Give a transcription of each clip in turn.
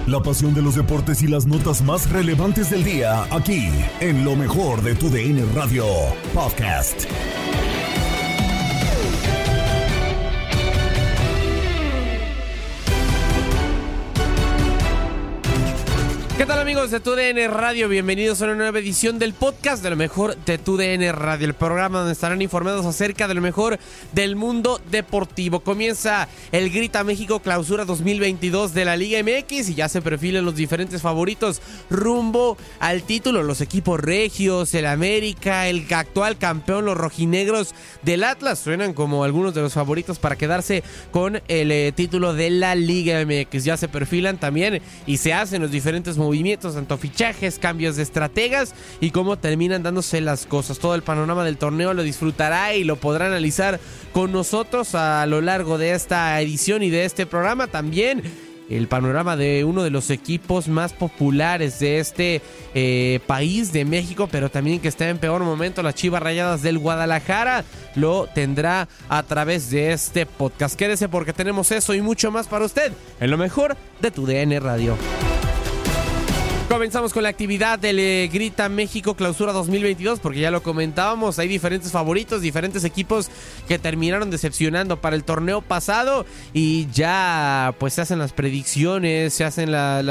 La pasión de los deportes y las notas más relevantes del día, aquí, en lo mejor de tu DN Radio Podcast. ¿Qué tal, amigos de TUDN Radio? Bienvenidos a una nueva edición del podcast de lo mejor de TUDN Radio, el programa donde estarán informados acerca de lo mejor del mundo deportivo. Comienza el Grita México Clausura 2022 de la Liga MX y ya se perfilan los diferentes favoritos rumbo al título. Los equipos regios, el América, el actual campeón, los rojinegros del Atlas, suenan como algunos de los favoritos para quedarse con el título de la Liga MX. Ya se perfilan también y se hacen los diferentes movimientos, tanto fichajes, cambios de estrategas y cómo terminan dándose las cosas. Todo el panorama del torneo lo disfrutará y lo podrá analizar con nosotros a lo largo de esta edición y de este programa. También el panorama de uno de los equipos más populares de este país, de México, pero también que está en peor momento, las Chivas Rayadas del Guadalajara, lo tendrá a través de este podcast. Quédese porque tenemos eso y mucho más para usted en lo mejor de TUDN Radio. Comenzamos con la actividad del Grita México Clausura 2022, porque ya lo comentábamos, hay diferentes favoritos, diferentes equipos que terminaron decepcionando para el torneo pasado y ya pues se hacen las predicciones, se hacen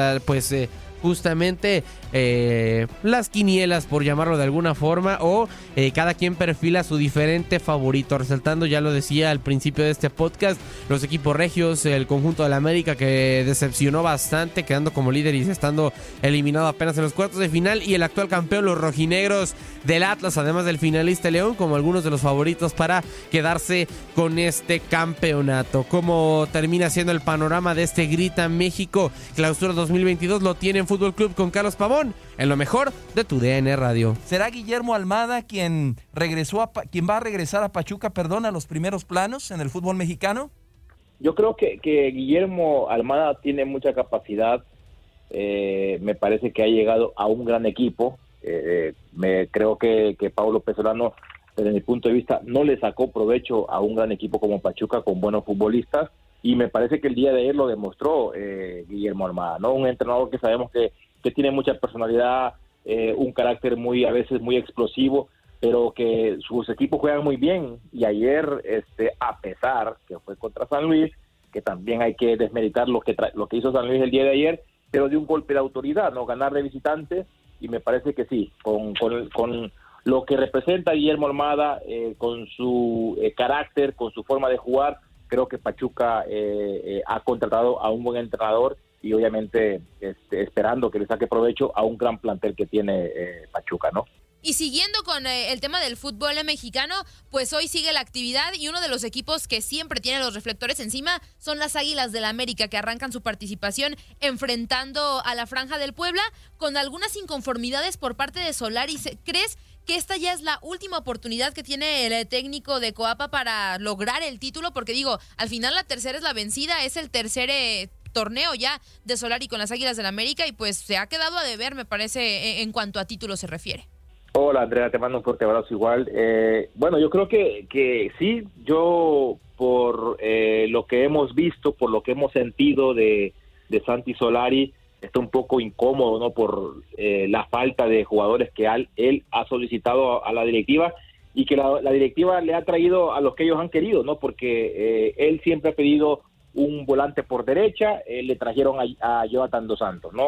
justamente las quinielas, por llamarlo de alguna forma, o cada quien perfila su diferente favorito, resaltando, ya lo decía al principio de este podcast, los equipos regios, el conjunto de la América que decepcionó bastante, quedando como líder y estando eliminado apenas en los cuartos de final, y el actual campeón, los rojinegros del Atlas, además del finalista León, como algunos de los favoritos para quedarse con este campeonato. ¿Cómo termina siendo el panorama de este Grita México Clausura 2022? Lo tiene en Fútbol Club con Carlos Pavón, en lo mejor de TUDN Radio. ¿Será Guillermo Almada quien va a regresar a Pachuca, a los primeros planos en el fútbol mexicano? Yo creo que Guillermo Almada tiene mucha capacidad. Me parece que ha llegado a un gran equipo. Creo que Paulo Pesolano, desde mi punto de vista, no le sacó provecho a un gran equipo como Pachuca con buenos futbolistas, y me parece que el día de ayer lo demostró Guillermo Almada, ¿no? Un entrenador que sabemos que tiene mucha personalidad, un carácter a veces muy explosivo, pero que sus equipos juegan muy bien. Y ayer, a pesar que fue contra San Luis, que también hay que desmeritar lo que hizo San Luis el día de ayer, pero dio un golpe de autoridad, ¿no? Ganar de visitante, y me parece que sí, con lo que representa Guillermo Almada, con su carácter, con su forma de jugar, creo que Pachuca ha contratado a un buen entrenador y obviamente esperando que le saque provecho a un gran plantel que tiene Pachuca, ¿no? Y siguiendo con el tema del fútbol mexicano, pues hoy sigue la actividad y uno de los equipos que siempre tiene los reflectores encima son las Águilas del América, que arrancan su participación enfrentando a la Franja del Puebla con algunas inconformidades por parte de Solari. ¿Crees que esta ya es la última oportunidad que tiene el técnico de Coapa para lograr el título? Porque digo, al final la tercera es la vencida, es el tercer torneo ya de Solari con las Águilas del América y pues se ha quedado a deber, me parece, en cuanto a título se refiere. Hola, Andrea, te mando un fuerte abrazo igual. Bueno, yo creo que sí, yo por lo que hemos visto, por lo que hemos sentido de Santi Solari, está un poco incómodo, ¿no? Por la falta de jugadores que él ha solicitado a la directiva y que la directiva le ha traído a los que ellos han querido, ¿no? Porque él siempre ha pedido un volante por derecha, le trajeron a Jonathan Dos Santos, ¿no?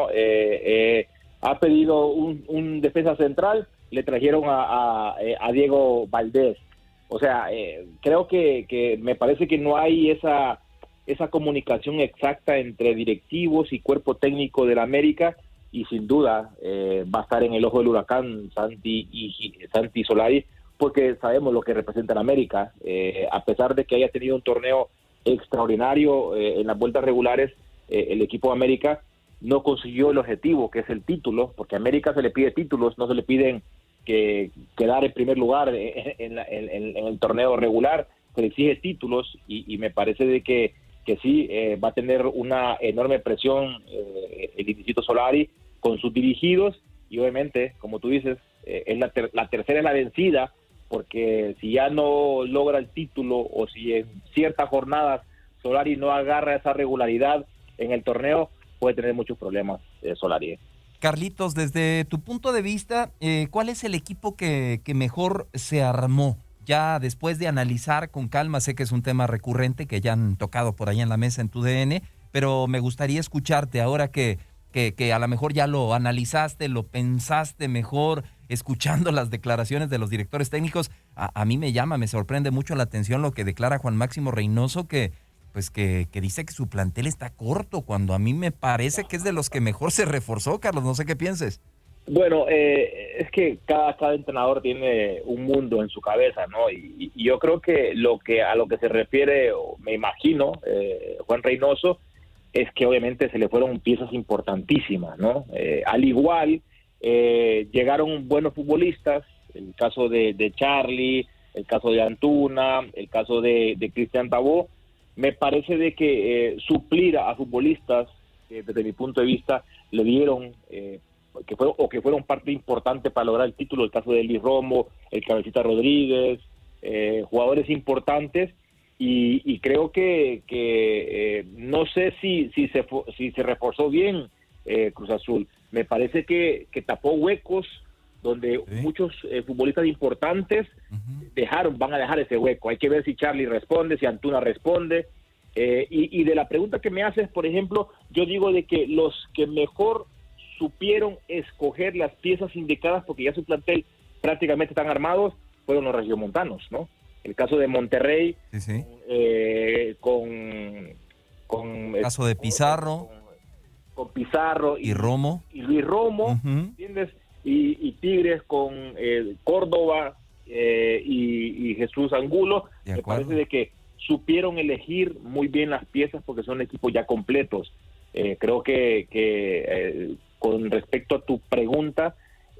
Ha pedido un defensa central, le trajeron a Diego Valdés. O sea, creo que me parece que no hay esa comunicación exacta entre directivos y cuerpo técnico del América, y sin duda va a estar en el ojo del huracán Santi Solari, porque sabemos lo que representa el América. A pesar de que haya tenido un torneo extraordinario en las vueltas regulares, el equipo de América no consiguió el objetivo, que es el título, porque a América se le pide títulos, no se le piden que quedar en primer lugar en el torneo regular, se le exige títulos, y me parece de que sí va a tener una enorme presión el Instituto Solari con sus dirigidos, y obviamente, como tú dices, es la tercera es la vencida, porque si ya no logra el título, o si en ciertas jornadas Solari no agarra esa regularidad en el torneo, puede tener muchos problemas Solari. Carlitos, desde tu punto de vista, ¿cuál es el equipo que mejor se armó? Ya después de analizar con calma, sé que es un tema recurrente que ya han tocado por ahí en la mesa en TUDN, pero me gustaría escucharte ahora que a lo mejor ya lo analizaste, lo pensaste mejor, escuchando las declaraciones de los directores técnicos. A mí me sorprende mucho la atención lo que declara Juan Máximo Reynoso, que dice que su plantel está corto, cuando a mí me parece que es de los que mejor se reforzó, Carlos, no sé qué pienses. Bueno, es que cada entrenador tiene un mundo en su cabeza, ¿no? Y yo creo que a lo que se refiere, me imagino, Juan Reynoso, es que obviamente se le fueron piezas importantísimas, ¿no? Al igual, llegaron buenos futbolistas, el caso de Charlie, el caso de Antuna, el caso de Cristian Tabó. Me parece de que suplir a futbolistas que desde mi punto de vista le dieron que fueron parte importante para lograr el título, el caso de Luis Romo, el Cabecita Rodríguez, jugadores importantes, y creo que no sé si se reforzó bien Cruz Azul. Me parece que tapó huecos donde muchos futbolistas importantes van a dejar ese hueco. Hay que ver si Charlie responde, si Antuna responde. Y de la pregunta que me haces, por ejemplo, yo digo de que los que mejor supieron escoger las piezas indicadas, porque ya su plantel prácticamente están armados, fueron los regiomontanos, ¿no? El caso de Monterrey, sí. con el caso de Pizarro, con Pizarro y Romo y Luis Romo, ¿entiendes? Y Tigres con Córdoba y Jesús Angulo. Me parece de que supieron elegir muy bien las piezas porque son equipos ya completos. Creo que con respecto a tu pregunta,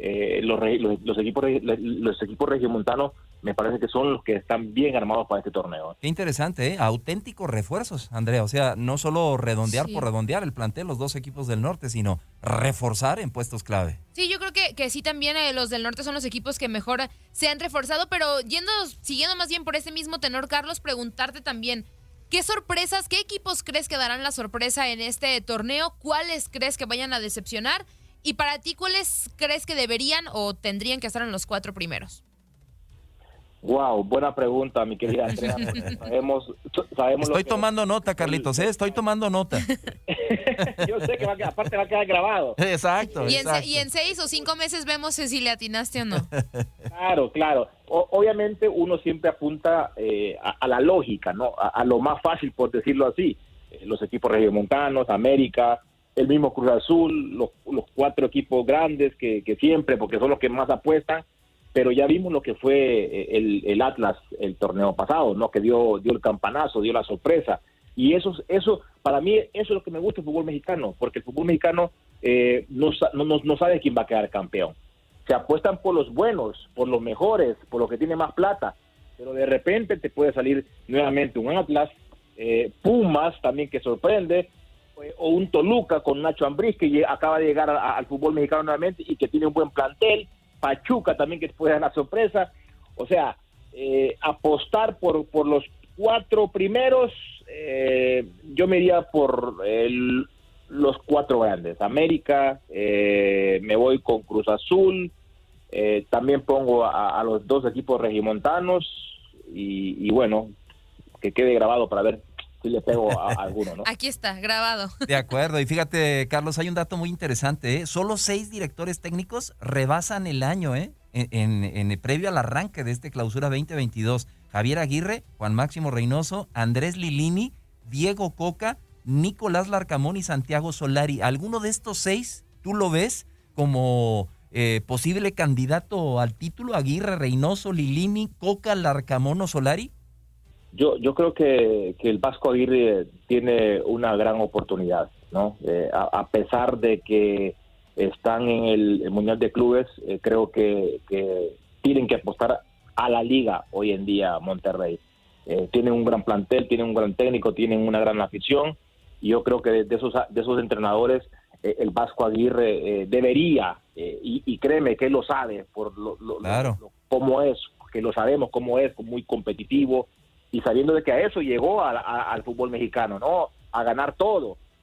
los equipos regiomontanos me parece que son los que están bien armados para este torneo. Qué interesante, auténticos refuerzos, Andrea. O sea, no solo redondear por redondear el plantel, los dos equipos del norte, sino reforzar en puestos clave. Sí, yo creo que sí también los del norte son los equipos que mejor se han reforzado, pero siguiendo más bien por ese mismo tenor, Carlos, preguntarte también, ¿qué sorpresas, qué equipos crees que darán la sorpresa en este torneo? ¿Cuáles crees que vayan a decepcionar? Y para ti, ¿cuáles crees que deberían o tendrían que estar en los 4 primeros? Wow, buena pregunta, mi querida Andrea. Sabemos estoy tomando nota, Carlitos, estoy tomando nota. Yo sé que aparte va a quedar grabado. Exacto. Y en 6 o 5 meses vemos si le atinaste o no. Claro. Obviamente uno siempre apunta a la lógica, ¿no? A lo más fácil, por decirlo así. Los equipos regiomontanos, América, el mismo Cruz Azul, los 4 equipos grandes que siempre, porque son los que más apuestan. Pero ya vimos lo que fue el Atlas el torneo pasado, ¿no? Que dio el campanazo, dio la sorpresa. Y eso para mí, eso es lo que me gusta del fútbol mexicano, porque el fútbol mexicano no sabe quién va a quedar campeón. Se apuestan por los buenos, por los mejores, por los que tienen más plata, pero de repente te puede salir nuevamente un Atlas, Pumas también que sorprende, o un Toluca con Nacho Ambriz que acaba de llegar al fútbol mexicano nuevamente y que tiene un buen plantel, Pachuca también que puede dar la sorpresa. O sea, apostar por los 4 primeros, yo me iría por los 4 grandes. América, me voy con Cruz Azul, también pongo a los 2 equipos regiomontanos y bueno, que quede grabado para ver si le pego a alguno, ¿no? Aquí está, grabado. De acuerdo, y fíjate, Carlos, hay un dato muy interesante, Solo 6 directores técnicos rebasan el año, en previo al arranque de este clausura 2022. Javier Aguirre, Juan Máximo Reynoso, Andrés Lilini, Diego Coca, Nicolás Larcamón y Santiago Solari. ¿Alguno de estos 6 tú lo ves como posible candidato al título? Aguirre, Reynoso, Lilini, Coca, Larcamón o Solari. Yo creo que el Vasco Aguirre tiene una gran oportunidad, ¿no? A pesar de que están en el Mundial de Clubes, creo que tienen que apostar a la liga hoy en día Monterrey. Tienen un gran plantel, tienen un gran técnico, tienen una gran afición, y yo creo que de esos entrenadores el Vasco Aguirre debería, y créeme que él lo sabe, por cómo es, que lo sabemos cómo es, muy competitivo, y sabiendo de que a eso llegó al fútbol mexicano, ¿no? A ganar todo.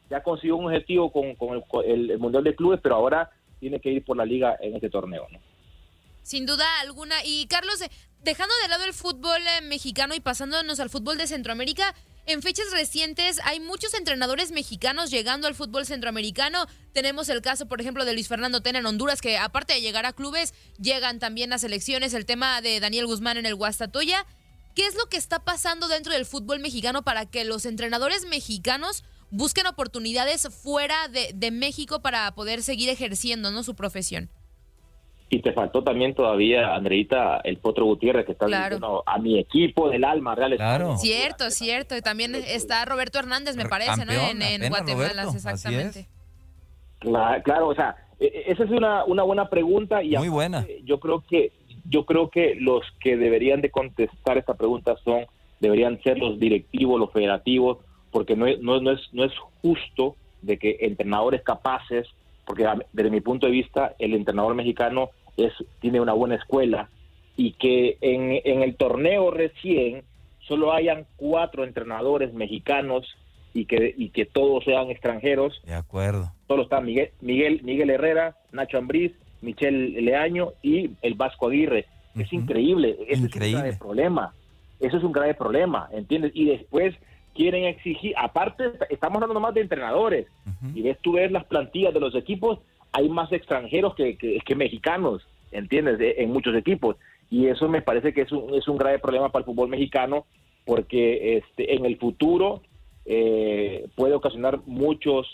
ya consiguió un objetivo con el Mundial de Clubes, pero ahora tiene que ir por la liga en este torneo, ¿no? Sin duda alguna. Y Carlos, dejando de lado el fútbol mexicano y pasándonos al fútbol de Centroamérica, en fechas recientes hay muchos entrenadores mexicanos llegando al fútbol centroamericano. Tenemos el caso, por ejemplo, de Luis Fernando Tena en Honduras, que aparte de llegar a clubes, llegan también a selecciones. El tema de Daniel Guzmán en el Guastatoya. ¿Qué es lo que está pasando dentro del fútbol mexicano para que los entrenadores mexicanos busquen oportunidades fuera de México para poder seguir ejerciendo, ¿no?, su profesión? Y te faltó también todavía, Andreita, el Potro Gutiérrez, que está diciendo a mi equipo del alma, Real. Claro. Cierto. Y también está Roberto Hernández, me parece, campeón, ¿no? En Guatemala, Roberto, exactamente. Claro, o sea, esa es una buena pregunta. Y muy buena. Yo creo que los que deberían de contestar esta pregunta deberían ser los directivos, los federativos, porque no es justo de que entrenadores capaces, porque desde mi punto de vista el entrenador mexicano tiene una buena escuela, y que en el torneo recién solo hayan 4 entrenadores mexicanos y que todos sean extranjeros. De acuerdo. Solo están Miguel Herrera, Nacho Ambriz, Michel Leaño y el Vasco Aguirre. Es increíble. Ese es un grave problema. Eso es un grave problema, ¿entiendes? Y después quieren exigir, aparte estamos hablando más de entrenadores, y tú ves las plantillas de los equipos, hay más extranjeros que mexicanos, ¿entiendes? En muchos equipos, y eso me parece que es un grave problema para el fútbol mexicano, porque en el futuro puede ocasionar muchos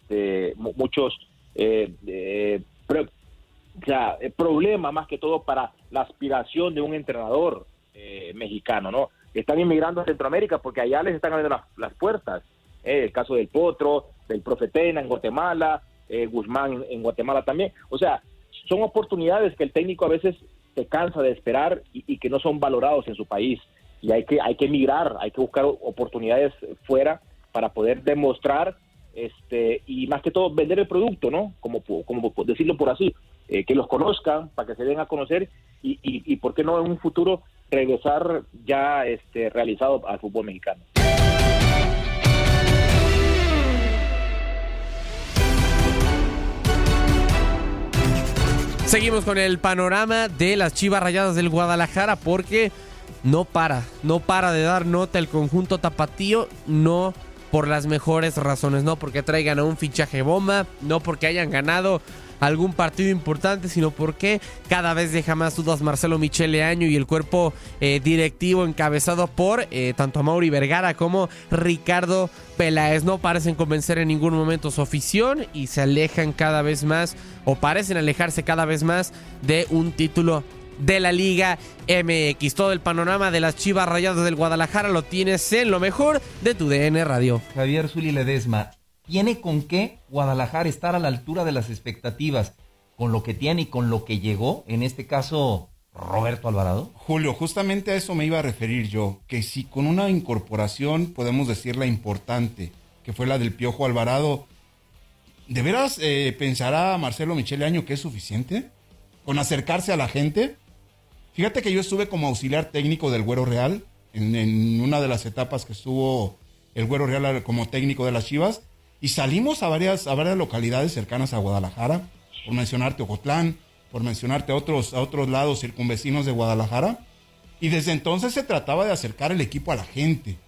problemas, más que todo para la aspiración de un entrenador mexicano, ¿no? Están inmigrando a Centroamérica porque allá les están abriendo las puertas. El caso del Potro, del Profe Tena en Guatemala, Guzmán en Guatemala también. O sea, son oportunidades que el técnico a veces se cansa de esperar y que no son valorados en su país. Y hay que emigrar, hay que buscar oportunidades fuera para poder demostrar y más que todo vender el producto, ¿no? Como decirlo por así, que los conozcan, para que se den a conocer y por qué no en un futuro regresar ya realizado al fútbol mexicano. Seguimos con el panorama de las Chivas Rayadas del Guadalajara, porque no para de dar nota el conjunto tapatío, no por las mejores razones, no porque traigan a un fichaje bomba, no porque hayan ganado algún partido importante, sino porque cada vez deja más dudas Marcelo Michel Leaño y el cuerpo directivo encabezado por tanto Mauri Vergara como Ricardo Peláez. No parecen convencer en ningún momento su afición y se alejan cada vez más, o parecen alejarse cada vez más de un título de la Liga MX. Todo el panorama de las Chivas Rayadas del Guadalajara lo tienes en lo mejor de tu DN Radio. Javier Zuli Ledesma, ¿tiene con qué Guadalajara estar a la altura de las expectativas con lo que tiene y con lo que llegó, en este caso, Roberto Alvarado? Julio, justamente a eso me iba a referir yo, que si con una incorporación, podemos decir la importante, que fue la del Piojo Alvarado, ¿de veras pensará Marcelo Michel Leaño que es suficiente con acercarse a la gente? Fíjate que yo estuve como auxiliar técnico del Güero Real, en una de las etapas que estuvo el Güero Real como técnico de las Chivas, y salimos a varias localidades cercanas a Guadalajara, por mencionarte Ocotlán, por mencionarte a otros lados circunvecinos de Guadalajara, y desde entonces se trataba de acercar el equipo a la gente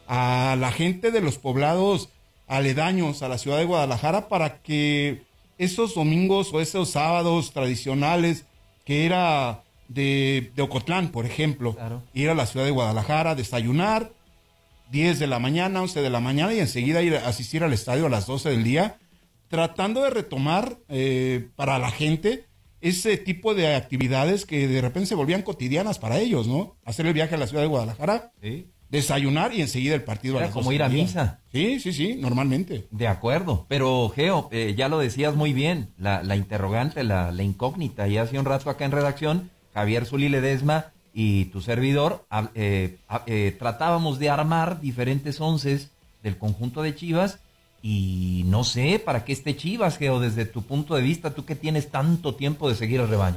de los poblados aledaños a la ciudad de Guadalajara, para que esos domingos o esos sábados tradicionales que era de Ocotlán, por ejemplo, claro, ir a la ciudad de Guadalajara, desayunar, 10 de la mañana, 11 de la mañana, y enseguida asistir al estadio a las 12 del día, tratando de retomar para la gente ese tipo de actividades que de repente se volvían cotidianas para ellos, ¿no? Hacer el viaje a la ciudad de Guadalajara, ¿sí?, desayunar y enseguida el partido. Era a las 12 como ir a misa. Sí, normalmente. De acuerdo, pero Geo, ya lo decías muy bien, la interrogante, la incógnita, y hace un rato acá en redacción, Javier Zuli Ledesma y tu servidor, tratábamos de armar diferentes onces del conjunto de Chivas, y no sé para qué esté Chivas, Geo, desde tu punto de vista, tú que tienes tanto tiempo de seguir el rebaño.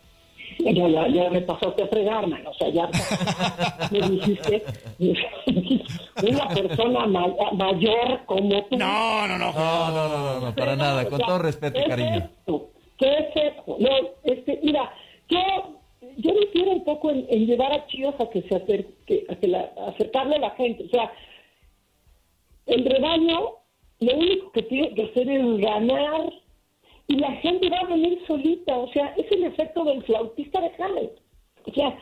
Ya me pasaste a fregar, man. O sea, ya me dijiste una persona mayor como tú. No, para nada, con todo respeto y cariño. ¿Qué es esto? No, mira, yo difiero un poco en llevar a Chivas a que se acerque, acercarle a la gente. O sea, el rebaño lo único que tiene que hacer es ganar y la gente va a venir solita. O sea, es el efecto del flautista de Hamlet. O sea,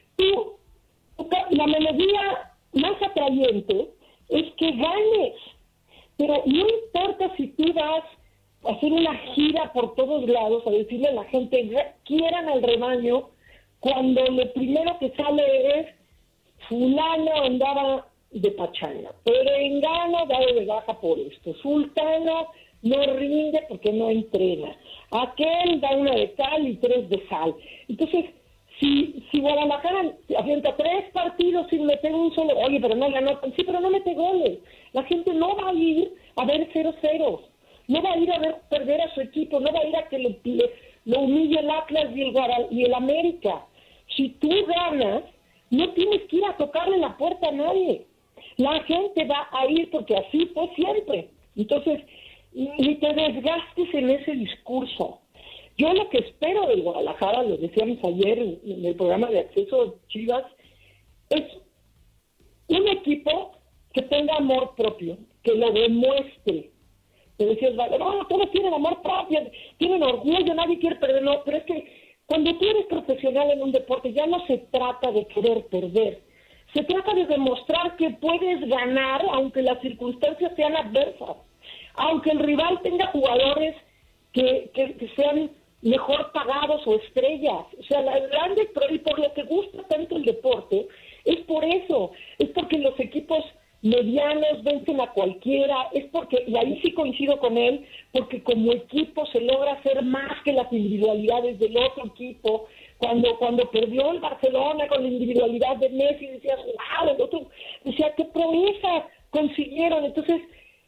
la melodía más atrayente es que ganes, pero no importa si tú vas a hacer una gira por todos lados a decirle a la gente quieran al rebaño cuando lo primero que sale es fulano andaba de pachanga, perengano dado de baja por esto, sultano no rinde porque no entrena, aquel da una de cal y 3 de sal. Entonces, si Guadalajara avienta 3 partidos sin meter un solo, oye, pero no ganó, sí, pero no mete goles, la gente no va a ir a ver 0-0, no va a ir a ver perder a su equipo, no va a ir a que lo humille el Atlas y el América. Si tú ganas, no tienes que ir a tocarle la puerta a nadie. La gente va a ir porque así fue siempre. Entonces, ni te desgastes en ese discurso. Yo lo que espero del Guadalajara, lo decíamos ayer en el programa de Acceso Chivas, es un equipo que tenga amor propio, que lo demuestre. Te decías, vale, no, todos tienen amor propio, tienen orgullo, nadie quiere perder, no, pero es que cuando tú eres profesional en un deporte ya no se trata de querer perder, se trata de demostrar que puedes ganar aunque las circunstancias sean adversas, aunque el rival tenga jugadores que sean mejor pagados o estrellas. O sea, la grande, y por lo que gusta tanto el deporte, es por eso, es porque los equipos medianos vencen a cualquiera, es porque, y ahí sí coincido con él, porque como equipo se logra hacer más que las individualidades del otro equipo. Cuando perdió el Barcelona con la individualidad de Messi, decías, wow, el otro decía, qué proeza consiguieron. Entonces,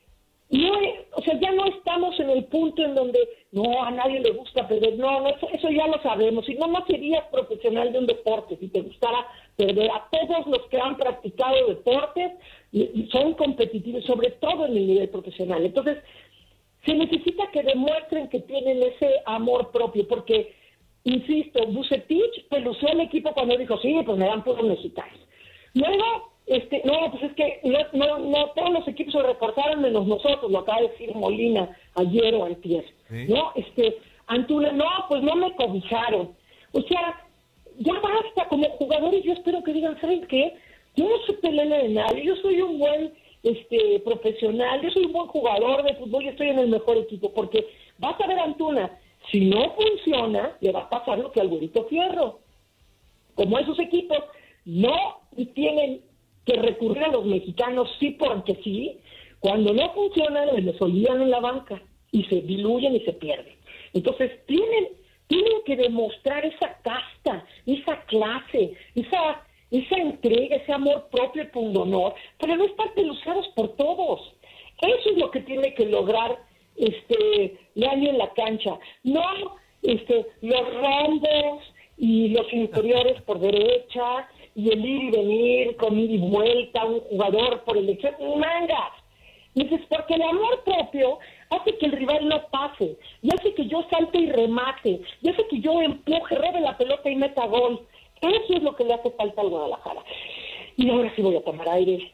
ya no estamos en el punto en donde no, a nadie le gusta perder, no, eso ya lo sabemos, si no serías profesional de un deporte, si te gustara perder. A todos los que han practicado deportes son competitivos, sobre todo en el nivel profesional. Entonces, se necesita que demuestren que tienen ese amor propio, porque, insisto, Vucetich pelució el equipo cuando dijo, sí, pues me dan puros mexicanos. Luego, no, pues es que no todos los equipos se reforzaron menos nosotros, lo acaba de decir Molina ayer o antier. ¿Sí? No, Antuna, no, pues no me cobijaron. O sea, ya basta, como jugadores yo espero que digan, ¿saben qué? Yo no soy pelele de nadie, yo soy un buen profesional, yo soy un buen jugador de fútbol y estoy en el mejor equipo, porque vas a ver a Antuna, si no funciona, le va a pasar lo que al Güerito Fierro. Como esos equipos no tienen que recurrir a los mexicanos sí porque sí, cuando no funcionan les olvidan en la banca y se diluyen y se pierden. Entonces tienen que demostrar esa casta, esa clase, esa entrega, ese amor propio y pundonor, pero no estar peluceados por todos. Eso es lo que tiene que lograr Leaño en la cancha, no los rombos y los interiores por derecha y el ir y venir con ida y vuelta, un jugador por elección, mangas. Dices, porque el amor propio hace que el rival no pase, y hace que yo salte y remate, y hace que yo empuje, robe la pelota y meta gol. Eso es lo que le hace falta al Guadalajara. Y ahora sí voy a tomar aire.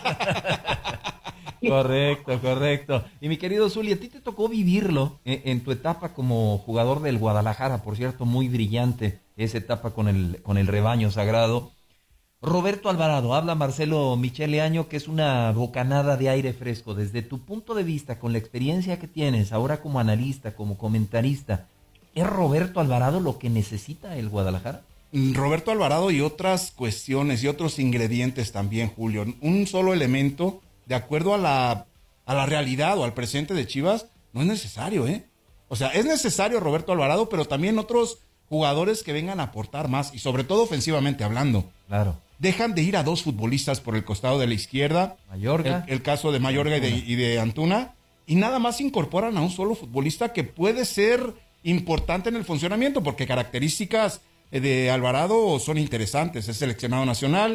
Correcto. Y mi querido Zuli, a ti te tocó vivirlo en tu etapa como jugador del Guadalajara, por cierto, muy brillante esa etapa con el rebaño sagrado. Roberto Alvarado, habla Marcelo Michele Año, que es una bocanada de aire fresco. Desde tu punto de vista, con la experiencia que tienes ahora como analista, como comentarista, ¿es Roberto Alvarado lo que necesita el Guadalajara? Roberto Alvarado y otras cuestiones y otros ingredientes también, Julio. Un solo elemento, de acuerdo a la realidad o al presente de Chivas, no es necesario, ¿eh? O sea, es necesario Roberto Alvarado, pero también otros jugadores que vengan a aportar más, y sobre todo ofensivamente hablando. Claro. Dejan de ir a 2 futbolistas por el costado de la izquierda, Mayorga, el caso de Mayorga y de Antuna, y nada más incorporan a un solo futbolista que puede ser importante en el funcionamiento, porque características de Alvarado son interesantes. Es seleccionado nacional,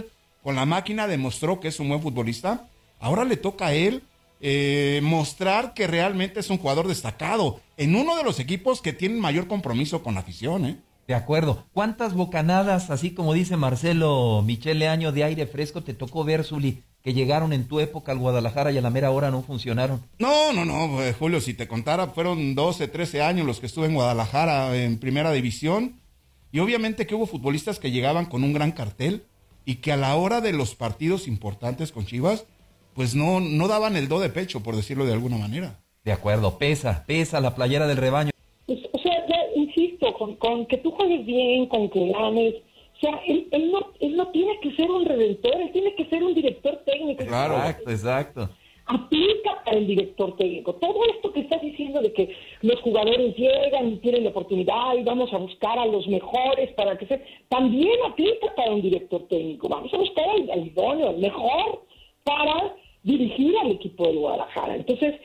con la máquina, demostró que es un buen futbolista. Ahora le toca a él mostrar que realmente es un jugador destacado en uno de los equipos que tienen mayor compromiso con la afición, ¿eh? De acuerdo. ¿Cuántas bocanadas, así como dice Marcelo Michele Año, de aire fresco te tocó ver, Zuli, que llegaron en tu época al Guadalajara y a la mera hora no funcionaron? No, Julio, si te contara, fueron 12, 13 años los que estuve en Guadalajara en primera división, y obviamente que hubo futbolistas que llegaban con un gran cartel y que a la hora de los partidos importantes con Chivas, pues no daban el do de pecho, por decirlo de alguna manera. De acuerdo, pesa la playera del rebaño. Pues, o sea, ya insisto, con que tú juegues bien, con que ganes, o sea, él no tiene que ser un redentor, él tiene que ser un director técnico. Claro. Exacto. Aplica para el director técnico. Todo esto que estás diciendo de que los jugadores llegan y tienen la oportunidad y vamos a buscar a los mejores para que también aplica para un director técnico. Vamos a buscar al idóneo, al mejor para dirigir al equipo del Guadalajara. Entonces,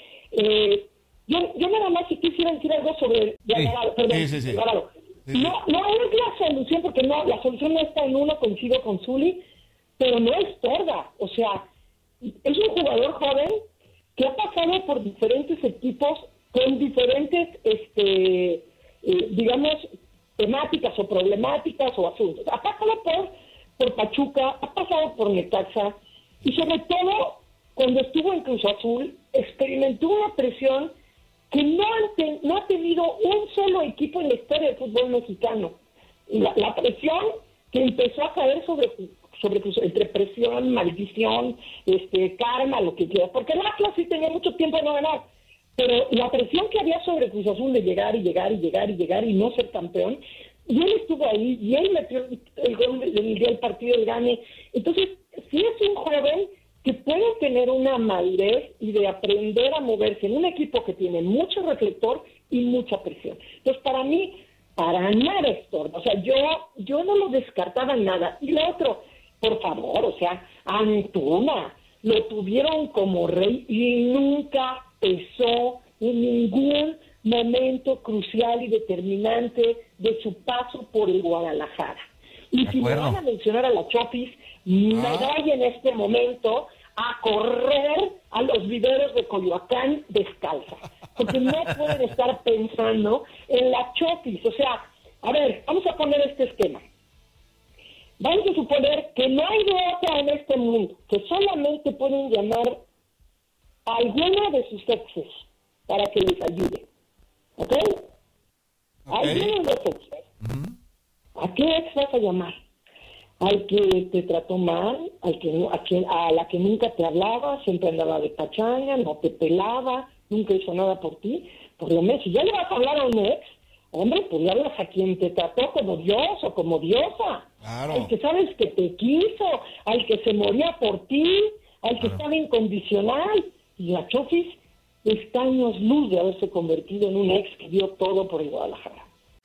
yo nada más si quisiera decir algo sobre Sí. Alvarado. No es la solución, porque la solución no está en uno, coincido con Zuli, pero no es torda. O sea, es un jugador joven que ha pasado por diferentes equipos con diferentes, digamos, temáticas o problemáticas o asuntos. Ha pasado por Pachuca, ha pasado por Necaxa, y sobre todo, cuando estuvo en Cruz Azul, experimentó una presión que no ha tenido un solo equipo en la historia del fútbol mexicano. La presión que empezó a caer sobre entre presión, maldición, karma, lo que quieras, porque el Atlas sí tenía mucho tiempo de no ganar, pero la presión que había sobre Cruz Azul de llegar y no ser campeón, y él estuvo ahí, y él metió el gol del partido del Gane. Entonces, sí es un joven que puede tener una madurez y de aprender a moverse en un equipo que tiene mucho reflector y mucha presión. Entonces, para mí, para nada estorba. O sea, yo no lo descartaba en nada. Y lo otro, por favor, o sea, Antuna lo tuvieron como rey y nunca pesó en ningún momento crucial y determinante de su paso por el Guadalajara. Y si me van a mencionar a la Chofis, me voy en este momento a correr a los viveros de Coyoacán descalza, porque no pueden estar pensando en la Chofis. O sea, a ver, vamos a poner este esquema. Vamos a suponer que no hay de otra en este mundo, que solamente pueden llamar a alguno de sus exes para que les ayude. ¿Ok? Alguno de sus exes. ¿A qué ex vas a llamar? ¿Al que te trató mal? ¿A la que nunca te hablaba, siempre andaba de pachanga, no te pelaba, nunca hizo nada por ti? Por lo menos, si ya le vas a hablar a un ex, hombre, pues le hablas a quien te trató como Dios o como diosa. Claro. Al que sabes que te quiso, al que se moría por ti, al que estaba incondicional. Y la Chofis está años luz de haberse convertido en un ex que dio todo por el Guadalajara.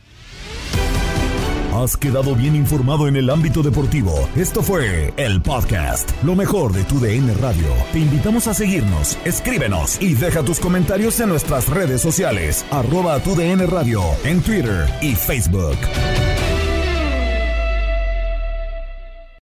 Has quedado bien informado en el ámbito deportivo. Esto fue el podcast, lo mejor de tu DN Radio. Te invitamos a seguirnos, escríbenos y deja tus comentarios en nuestras redes sociales, @TUDN Radio, en Twitter y Facebook.